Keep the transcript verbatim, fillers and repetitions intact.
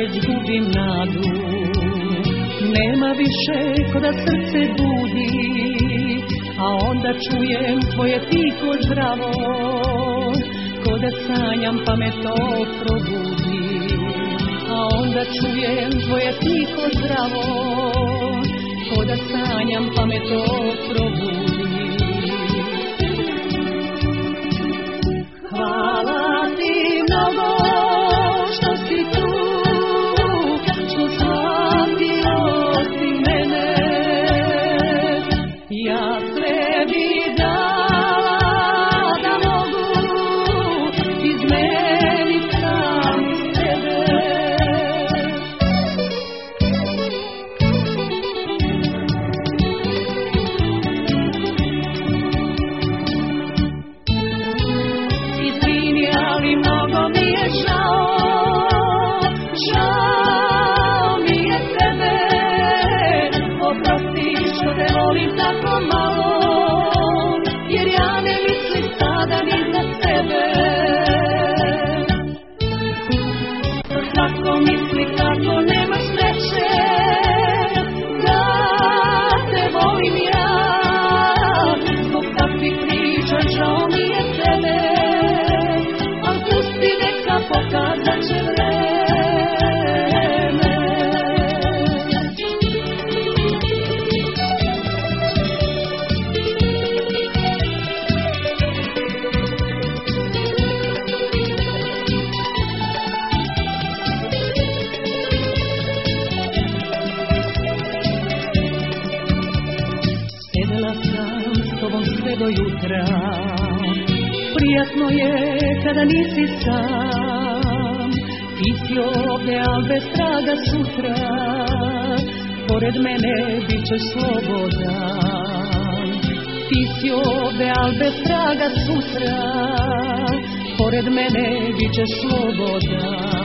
već gubim nadu. Nema više ko da srce budi, a onda čujem tvoje tiho zdravo, ko da sanjam pa me to probudi. A onda čujem tvoje tiho zdravo, ko da sanjam pa me to probudi. Hvala ti mnogo što si tu, što shvatio si mene. Ja sve bi dala da mogu izmenit sam sebe. Izvini, ali mnogo mi je žao, žao mi je tebe. Oprosti što te volim tako malo, jer ja ne mislim sada ni za sebe. Svako misli kako nema sreće, da te volim ja. Zbog takvih priča žao mi je tebe, al pusti neka pokazat će vreme. Sedela sam s tobom sve do jutra, prijatno je kada nisi sam. Ti si ovde, al bez traga sutra, pored mene bit ćeš slobodan. Ti si ovde, al bez traga sutra, pored mene bit ćeš slobodan.